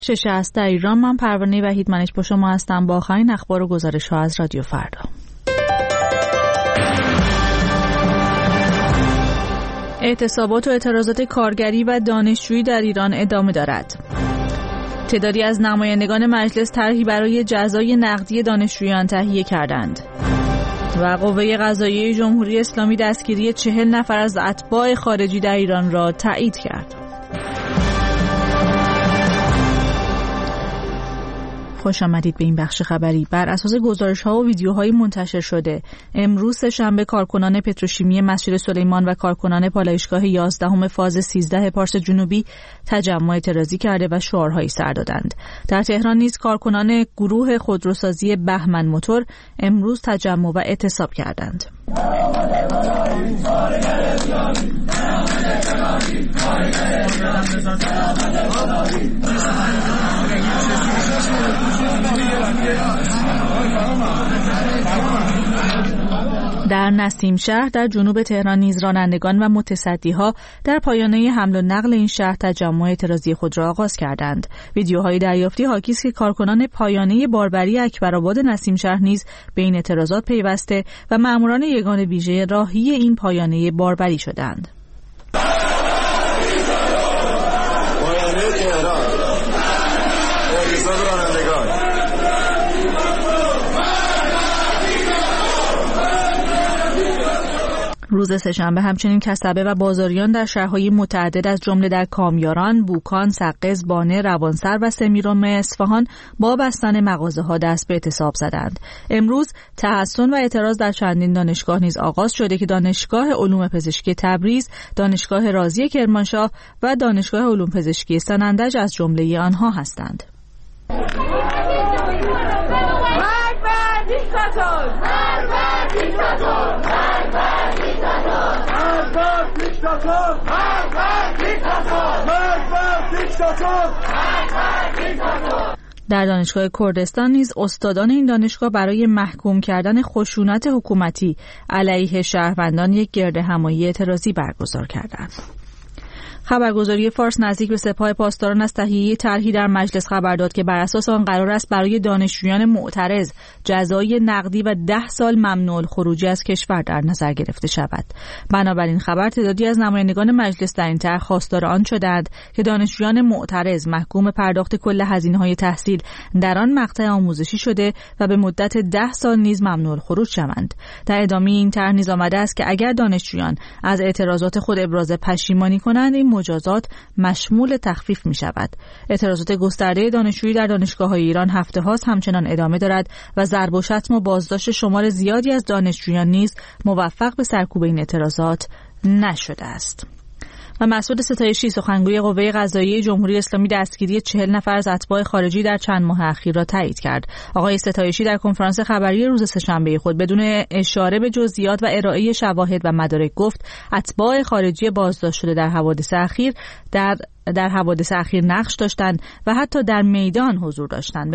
شش است در ایران. من پروانه وحیدمنش با شما هستم با آخرین اخبار و گزارش‌ها از رادیو فردا. اعتصابات و اعتراضات کارگری و دانشجویی در ایران ادامه دارد. تعدادی از نمایندگان مجلس طرحی برای جزای نقدی دانشجویان تهیه کردند. و قوه قضاییه جمهوری اسلامی دستگیری 40 نفر از اتباع خارجی در ایران را تایید کرد. خوش آمدید به این بخش خبری. بر اساس گزارش‌ها و ویدیوهای منتشر شده، امروز سه‌شنبه کارکنان پتروشیمی مسجد سلیمان و کارکنان پالایشگاه 11 فاز 13 پارس جنوبی تجمع اعتراضی کرده و شعارهایی سر دادند. در تهران نیز کارکنان گروه خودروسازی بهمن موتور امروز تجمع و اعتصاب کردند. در نسیم شهر در جنوب تهران نیز رانندگان و متصدی‌ها در پایانه حمل و نقل این شهر تجمع اعتراضی خود را آغاز کردند. ویدیوهای دریافتی حاکی است که کارکنان پایانه باربری اکبرآباد نسیم شهر نیز به این اعتراضات پیوسته و ماموران یگان ویژه راهی این پایانه باربری شدند. روز سه‌شنبه همچنین کسبه و بازاریان در شهرهای متعدد از جمله در کامیاران، بوکان، سقز، بانه، روانسر و سمیرام اصفهان با بستن مغازه‌ها دست به اعتصاب زدند. امروز تحسن و اعتراض در چندین دانشگاه نیز آغاز شده که دانشگاه علوم پزشکی تبریز، دانشگاه رازی کرمانشاه و دانشگاه علوم پزشکی سنندج از جمله آنها هستند. در دانشگاه کردستان نیز استادان این دانشگاه برای محکوم کردن خشونت حکومتی علیه شهروندان یک گردهمایی اعتراضی برگزار کردند. خبرگزاری فارس نزدیک به سپاه پاسداران از تهیه طرحی در مجلس خبر داد که بر اساس آن قرار است برای دانشجویان معترض جزای نقدی و 10 سال ممنوع الخروجی از کشور در نظر گرفته شود. بنابراین خبر تعدادی از نمایندگان مجلس در این طرح خواستار آن شدند که دانشجویان معترض محکوم پرداخت کل هزینه‌های تحصیل در آن مقطع آموزشی شده و به مدت 10 سال نیز ممنوع الخروج شوند. در ادامه این طرح نیز آمده است که اگر دانشجویان از اعتراضات خود ابراز پشیمانی کنند این مجازات مشمول تخفیف می شود. اعتراضات گسترده دانشجویی در دانشگاه‌های ایران هفته هاست همچنان ادامه دارد و ضرب و شتم و بازداشت شمار زیادی از دانشجویان نیز موفق به سرکوب این اعتراضات نشده است. و مسعود ستایشی سخنگوی قوه قضاییه جمهوری اسلامی دستگیری 40 نفر از اتباع خارجی در چند ماه اخیر را تایید کرد. آقای ستایشی در کنفرانس خبری روز سه‌شنبه خود بدون اشاره به جزئیات و ارائه شواهد و مدارک گفت اتباع خارجی بازداشت شده در حوادث اخیر نقش داشتند و حتی در میدان حضور داشتند.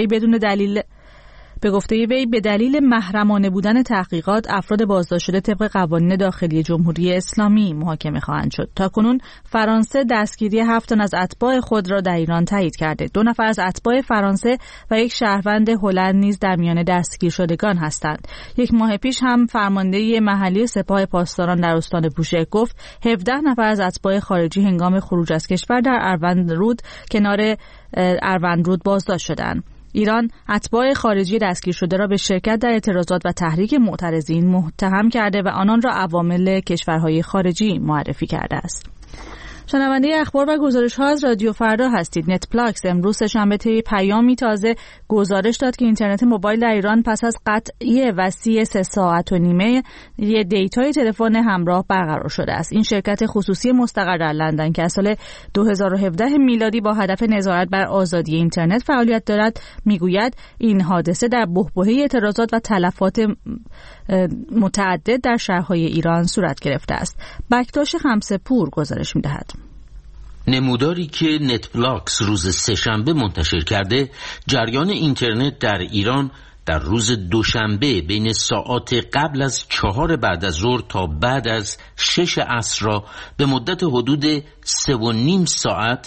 به گفته وی به دلیل محرمانه بودن تحقیقات افراد بازداشت شده طبق قوانین داخلی جمهوری اسلامی محاکمه خواهند شد. تاکنون فرانسه دستگیری 7 تن از اتباع خود را در ایران تایید کرده. 2 نفر از اتباع فرانسه و یک شهروند هلند نیز در میان دستگیر شدگان هستند. یک ماه پیش هم فرمانده محلی سپاه پاسداران در استان بوشهر گفت 17 نفر از اتباع خارجی هنگام خروج از کشور در اروندرود کنار اروندرود بازداشت شدند. ایران اتباع خارجی دستگیر شده را به شرکت در اعتراضات و تحریک معترضین متهم کرده و آنان را عوامل کشورهای خارجی معرفی کرده است. شنونده اخبار و گزارش‌ها از رادیو فردا هستید. نت پلاکس امروز سه‌شنبه طی پیامی تازه گزارش داد که اینترنت موبایل در ایران پس از قطعی وسیع 3.5 ساعت یه دیتای تلفن همراه برقرار شده است. این شرکت خصوصی مستقر در لندن که از سال 2017 میلادی با هدف نظارت بر آزادی اینترنت فعالیت دارد میگوید این حادثه در بحبوحه اعتراضات و تلفات متعدد در شهرهای ایران صورت گرفته است. بکتاش خمسه‌پور گزارش می‌دهد. نموداری که نت پلاکس روز سه‌شنبه منتشر کرده، جریان اینترنت در ایران در روز دوشنبه بین ساعات قبل از 4 بعد از ظهر تا بعد از 6 عصر را به مدت حدود 3.5 ساعت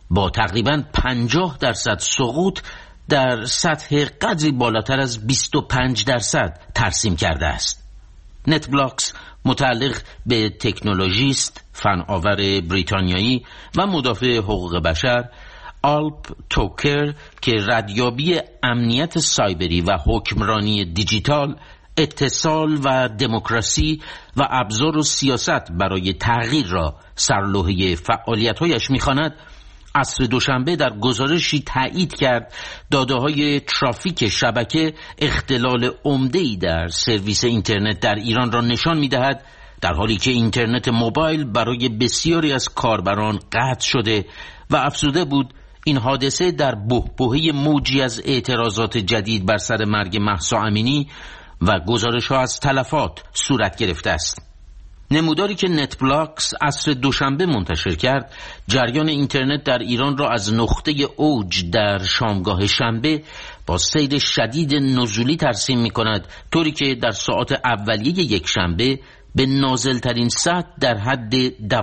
با تقریباً 50% سقوط در سطح قدری بالاتر از 25% ترسیم کرده است. نتبلاکس متعلق به تکنولوژیست، فناور بریتانیایی و مدافع حقوق بشر آلپ توکر که ردیابی امنیت سایبری و حکمرانی دیجیتال، اتصال و دموکراسی و ابزار و سیاست برای تغییر را سرلوحه فعالیت‌هایش می‌خواند، عصر دوشنبه در گزارشی تایید کرد داده‌های ترافیک شبکه اختلال عمده‌ای در سرویس اینترنت در ایران را نشان می‌دهد، در حالی که اینترنت موبایل برای بسیاری از کاربران قطع شده و افزوده بود این حادثه در بحبوحه موجی از اعتراضات جدید بر سر مرگ مهسا امینی و گزارش‌ها از تلفات صورت گرفته است. نموداری که نتبلاکس عصر دوشنبه منتشر کرد، جریان اینترنت در ایران را از نقطه اوج در شامگاه شنبه با سیر شدید نزولی ترسیم می‌کند، طوری که در ساعات اولیه یک شنبه به نازلترین سطح در حد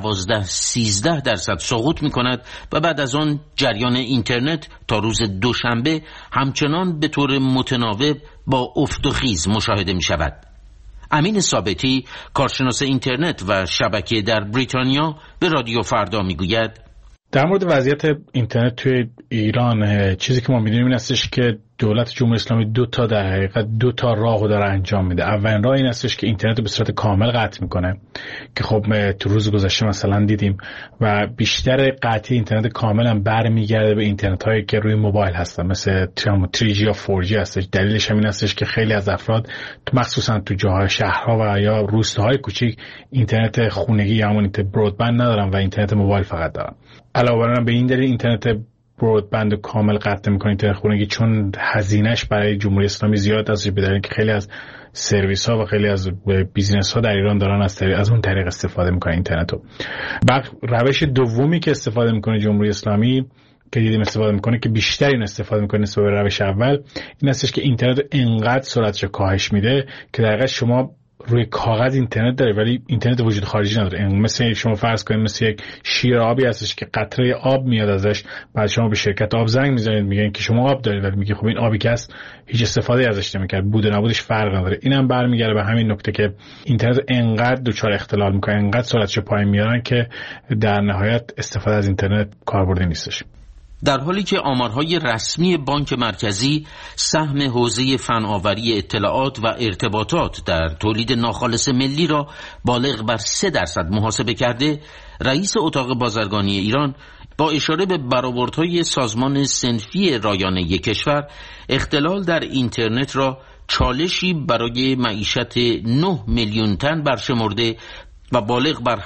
12-13% سقوط می‌کند و بعد از آن جریان اینترنت تا روز دوشنبه همچنان به طور متناوب با افت و خیز مشاهده می‌شود. امین ثابتی، کارشناس اینترنت و شبکه در بریتانیا، به رادیو فردا میگوید در مورد وضعیت اینترنت توی ایران چیزی که ما می‌دونیم این هستش که دولت جمهوری اسلامی دو تا راهو داره انجام میده. اولین راه این هستش که اینترنت رو به صورت کامل قطع میکنه که خب تو روز گذشته مثلا دیدیم و بیشتر قطعی اینترنت کامل هم برمیگرده به اینترنت هایی که روی موبایل هستن، مثل 3G یا 4G هستش. دلیلش هم این هستش که خیلی از افراد مخصوصا تو جاهای شهرها و یا روستاهای کوچیک اینترنت خونگی یا همون اینترنت برودبند ندارن و اینترنت موبایل فقط دارن. علاوه بر اون به این دلیل اینترنت برودبند کامل قطع می‌کنه اینترنت خونگی، چون هزینه‌اش برای جمهوری اسلامی زیاد است، به دلیل اینکه خیلی از سرویس‌ها و خیلی از بیزینس‌ها در ایران دارن از اون طریق استفاده می‌کنن اینترنتو. روش دومی که استفاده می‌کنه جمهوری اسلامی که دیدیم استفاده می‌کنه که بیشتر این استفاده می‌کنه نسبت به روش اول، این هستش که اینترنت انقدر سرعتش کاهش میده که در واقع شما روی کاغذ اینترنت داره ولی اینترنت وجود خارجی نداره. مثل شما فرض کنید مثل یک شیر آبی هستش که قطره آب میاد ازش، بعد شما به شرکت آب زنگ میزنید میگن که شما آب دارید، ولی میگه خب این آبی که هست هیچ استفاده ازش نمیکرد، بود و نبودش فرق نداره. اینم برمیگره به همین نکته که اینترنت انقدر دچار اختلال میکنه، انقدر سرعتش پایین میارن که در نهایت استفاده از اینترنت کاربردی نیستش. در حالی که آمارهای رسمی بانک مرکزی سهم حوزه فناوری اطلاعات و ارتباطات در تولید ناخالص ملی را بالغ بر 3% محاسبه کرده، رئیس اتاق بازرگانی ایران با اشاره به برآوردهای سازمان صنفی رایانه کشور اختلال در اینترنت را چالشی برای معیشت 9 میلیون تن برشمرده و بالغ بر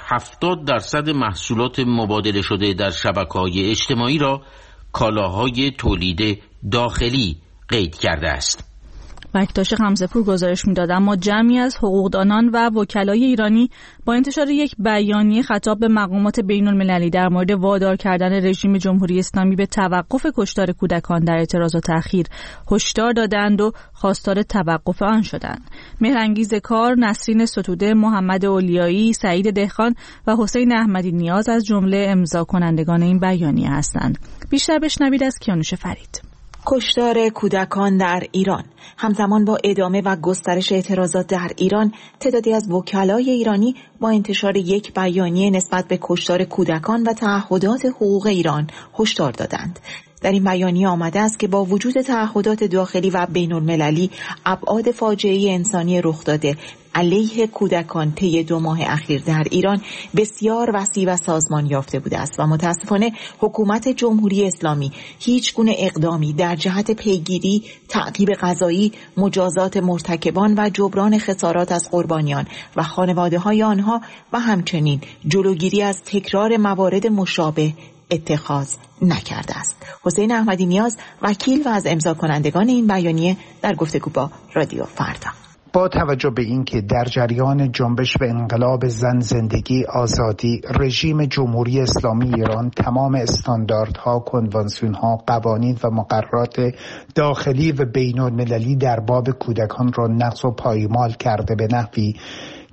70% محصولات مبادله شده در شبکه‌های اجتماعی را کالاهای تولید داخلی قید کرده است. بکتاش خمسه‌پور گزارش می‌داد اما جمعی از حقوقدانان و وکلای ایرانی با انتشار یک بیانیه خطاب به مقامات بین‌المللی در مورد وادار کردن رژیم جمهوری اسلامی به توقف کشتار کودکان در اعتراض و تأخیر هشدار دادند و خواستار توقف آن شدند. مهرانگیز کار، نسرین ستوده، محمد اولیایی، سعید دهخان و حسین احمدی نیاز از جمله امضا کنندگان این بیانیه هستند. بیشتر بشنوید از کیانوش فرید. کشتار کودکان در ایران. همزمان با ادامه و گسترش اعتراضات در ایران، تعدادی از وکلای ایرانی با انتشار یک بیانیه نسبت به کشتار کودکان و تعهدات حقوق ایران هشدار دادند. در این بیانیه آمده است که با وجود تعهدات داخلی و بین‌المللی، ابعاد فاجعه انسانی رخ داده علیه کودکان طی 2 ماه اخیر در ایران بسیار وسیع و سازمان یافته بوده است و متاسفانه حکومت جمهوری اسلامی هیچ گونه اقدامی در جهت پیگیری، تعقیب قضایی، مجازات مرتکبان و جبران خسارات از قربانیان و خانواده‌های آنها و همچنین جلوگیری از تکرار موارد مشابه اتخاذ نکرده است. حسین احمدی نیاز، وکیل و از امضا کنندگان این بیانیه، در گفتگو با رادیو فردا: با توجه به اینکه در جریان جنبش به انقلاب زن، زندگی، آزادی، رژیم جمهوری اسلامی ایران تمام استانداردها، کنوانسیونها، قوانین و مقررات داخلی و بین المللی در باب کودکان را نقض و پایمال کرده به نحوی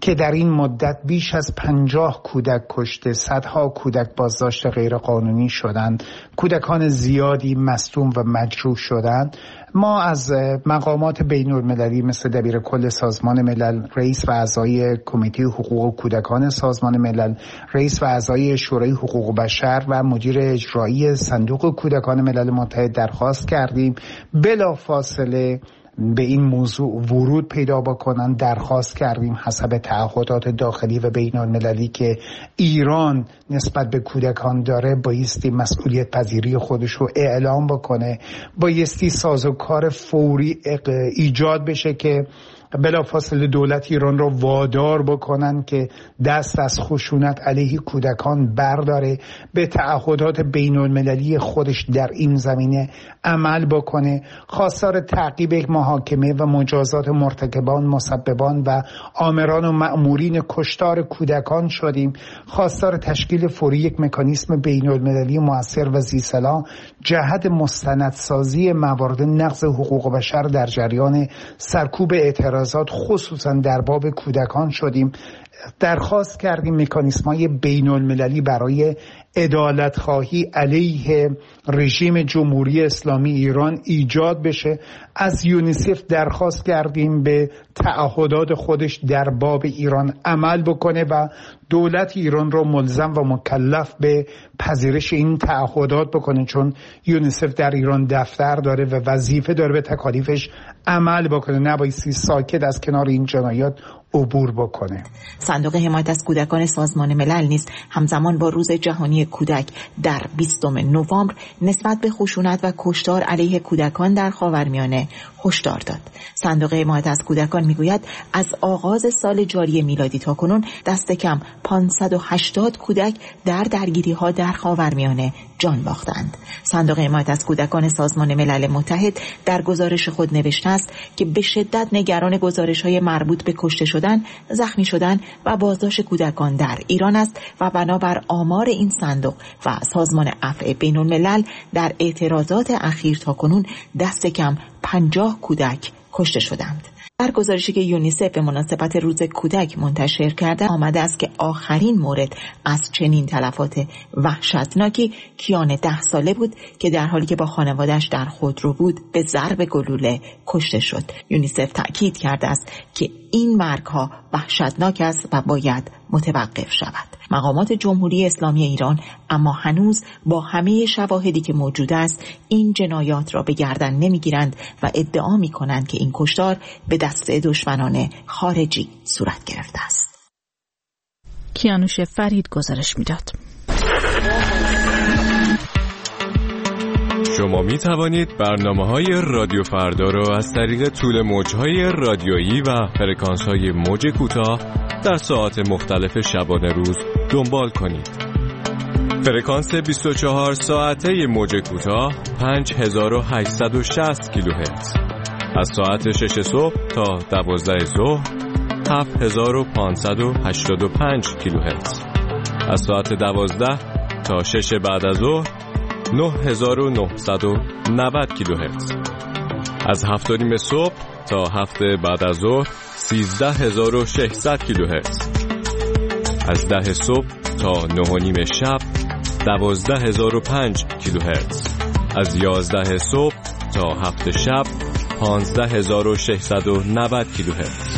که در این مدت بیش از 50 کودک کشته، صدها کودک بازداشت غیرقانونی شدند، کودکان زیادی مصدوم و مجروح شدند. ما از مقامات بین المللی مثل دبیر کل سازمان ملل، رئیس و اعضای کمیته حقوق کودکان سازمان ملل، رئیس و اعضای شورای حقوق بشر و مدیر اجرایی صندوق کودکان ملل متحد درخواست کردیم بلافاصله به این موضوع ورود پیدا بکنن. درخواست کردیم حسب تعهدات داخلی و بین المللی که ایران نسبت به کودکان داره بایستی مسئولیت پذیری خودش رو اعلام بکنه، بایستی سازوکار فوری ایجاد بشه که بلافاصله دولت ایران را وادار بکنن که دست از خشونت علیه کودکان برداره، به تعهدات بین المللی خودش در این زمینه عمل بکنه، خواستار تعقیب محاکمه و مجازات مرتکبان، مسببان و آمران و مأمورین کشتار کودکان شدیم، خواستار تشکیل فوری یک مکانیزم بین المللی مؤثر و ذی‌صلاح جهت مستندسازی موارد نقض حقوق بشر در جریان سرکوب اعتراضات خصوصا در باب کودکان شدیم. درخواست کردیم مکانیزم‌های بین المللی برای عدالت خواهی علیه رژیم جمهوری اسلامی ایران ایجاد بشه. از یونیسف درخواست کردیم به تعهدات خودش در باب ایران عمل بکنه و دولت ایران رو ملزم و مکلف به پذیرش این تعهدات بکنه، چون یونیسف در ایران دفتر داره و وظیفه داره به تکالیفش عمل بکنه، نبایستی ساکت از کنار این جنایات عبور بکنه. صندوق حمایت از کودکان سازمان ملل نیز همزمان با روز جهانی کودک در 20 نوامبر نسبت به خشونت و کشتار علیه کودکان در خاورمیانه هشدار داد. صندوق حمایت از کودکان میگوید از آغاز سال جاری میلادی تا کنون دست کم 580 کودک در درگیری‌ها در خاورمیانه جان باختند. صندوق حمایت از کودکان سازمان ملل متحد در گزارش خود نوشته است که به شدت نگران گزارش‌های مربوط به کشته شدن، زخمی شدن و بازداشت کودکان در ایران است و بنابر آمار این صندوق و سازمان عفو بین‌الملل در اعتراضات اخیر تا کنون دست کم 50 کودک کشته شدند. در گزارشی که یونیسف به مناسبت روز کودک منتشر کرده آمده است که آخرین مورد از چنین تلفات وحشتناکی کیان 10 ساله بود که در حالی که با خانواده‌اش در خودرو بود به ضرب گلوله کشته شد. یونیسف تأکید کرده است که این مرگ‌ها وحشتناک است و باید متوقف شود. مقامات جمهوری اسلامی ایران اما هنوز با همه شواهدی که موجود است این جنایات را به گردن نمیگیرند و ادعا می‌کنند که این کشتار به دست دشمنان خارجی صورت گرفته است. کیانوش فرید گزارش می‌داد. شما می توانید برنامه‌های رادیو فردا را از طریق طول موج‌های رادیویی و فرکانس‌های موج کوتاه در ساعات مختلف شبانه روز دنبال کنید. فرکانس 24 ساعته موج کوتاه 5860 کیلوهرتز. از ساعت 6 صبح تا 12 ظهر 7585 کیلوهرتز. از ساعت 12 تا 6 بعد از ظهر 9990 کیلوهرتز. از 7:30 صبح تا 7 بعد از ظهر 13600 کیلوهرتز. از 10 صبح تا 9:30 شب 12005 کیلوهرتز. از 11 صبح تا 7 شب 15690 کیلوهرتز.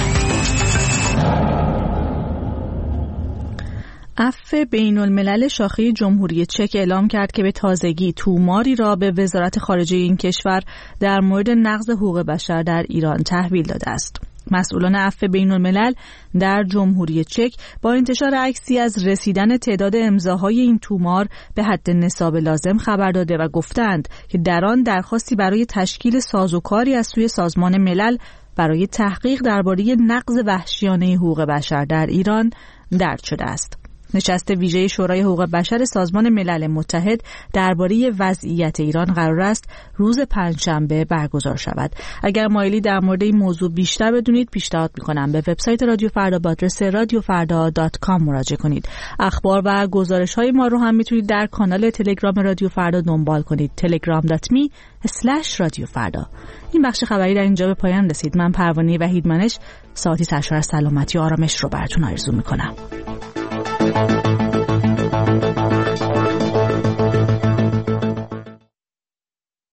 عفو بین الملل شاخه جمهوری چک اعلام کرد که به تازگی توماری را به وزارت خارجه این کشور در مورد نقض حقوق بشر در ایران تحویل داده است. مسئولان عفو بین الملل در جمهوری چک با انتشار عکسی از رسیدن تعداد امضاهای این تومار به حد نصاب لازم خبر داده و گفتند که در آن درخواستی برای تشکیل سازوکاری از سوی سازمان ملل برای تحقیق درباره نقض وحشیانه حقوق بشر در ایران درج شده است. نشست ویژه شورای حقوق بشر سازمان ملل متحد درباره وضعیت ایران قرار است روز پنجشنبه برگزار شود. اگر مایلی در مورد این موضوع بیشتر بدونید پیشنهاد می‌کنم به وبسایت رادیو فردا با آدرس radiofarda.com مراجعه کنید. اخبار و گزارش‌های ما رو هم میتونید در کانال تلگرام رادیو فردا دنبال کنید. telegram.me/radiofarda. این بخش خبری در اینجا به پایان رسید. من پروانه وحیدمنش ساعتی سرشار از سلامتی و آرامش رو براتون آرزو می‌کنم.